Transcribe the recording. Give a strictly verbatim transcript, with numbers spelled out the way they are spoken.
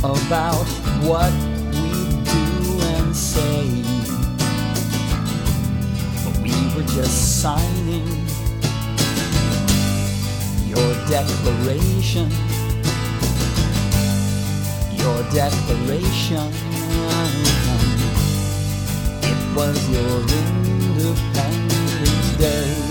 about what we do and say, but we were just signing your declaration, your declaration. It was your Independence Day.